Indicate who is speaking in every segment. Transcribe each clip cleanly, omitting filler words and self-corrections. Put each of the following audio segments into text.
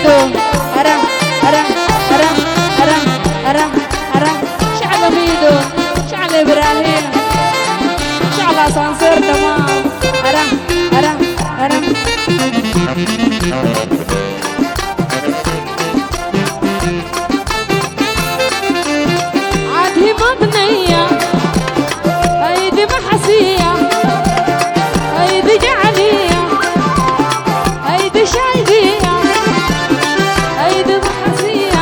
Speaker 1: ميدو أرم أرم أرم أرم أرم أرم شعل ميدو شعل إبراهيم شعل أسانسير تمام أرم أرم أرم عادي مبنية هيدي محسية هيدي جعلية هيدي شايدية هيدي محسية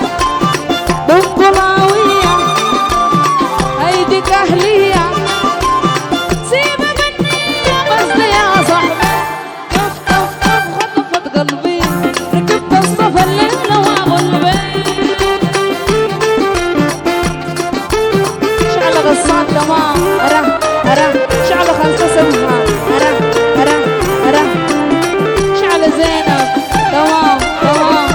Speaker 1: بنطلاوية هيدي كهلية سيبة بنية قصدي يا صاحبي طف طف طف خطفت قلبي ركبت الصف الليلة وغلبي شعل غصان تمام أرم أرم شعل خمسة سمها أرم أرم أرم شعل زينب تمام تمام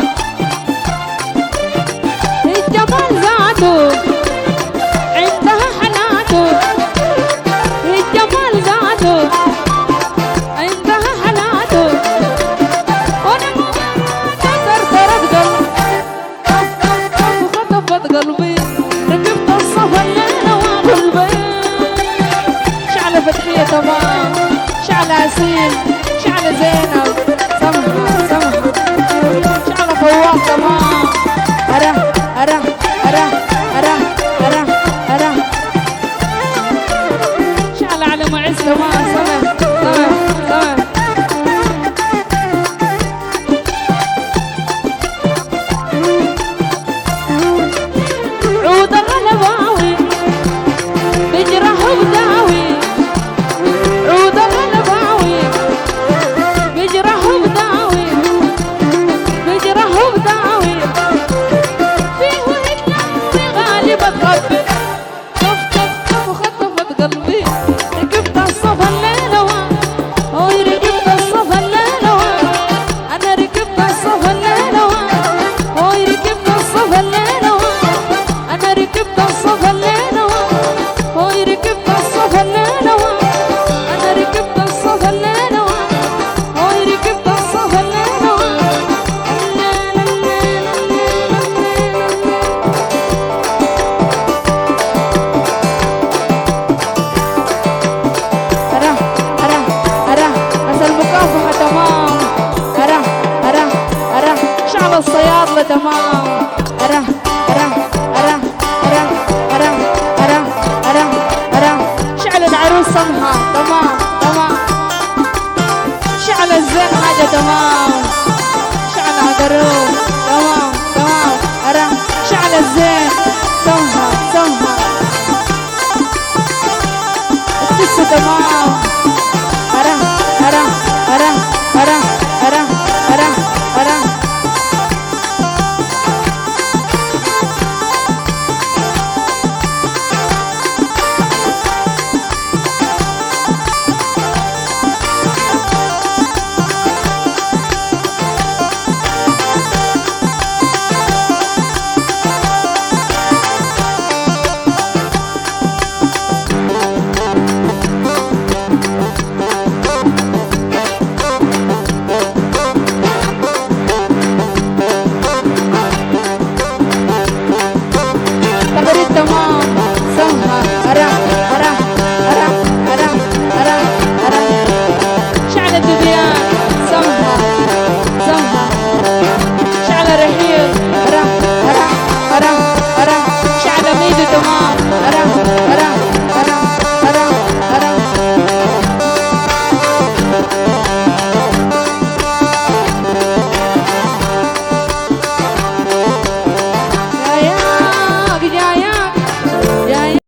Speaker 1: الجمال ذاته عندها حناته الجمال ذاته عندها حناته وانا صرصرت قلبي خطفت قلبي ركبت الصف الليلة وقلبي شعل فتحية تمام شعل عسيل شعل زينب سمحة سمحة شعل فواق تمام أرم أرم أرم أرم أرم أرم شعل على معز تمام سمح سمح سمح عود الغلباوي بجرح بداوي عود الغلباوي بجرح بداوي بجرح بداوي فيه هداوي غالبة قلبي طف طف طف خطفت قلبي ركبت الصف الليلة هوي ركبت الصف الليلة أنا ركبت الصف الليلة هوي ركبت الصف الليلة أنا ركبت الصف الليلة هوي ركبت الصف الليلة أنا ركبت الصف الليلة هوي ركبت الصف الليلة أرم أرم أرم بس المكافحة تمام أرم أرم أرم شعب الصيادلة تمام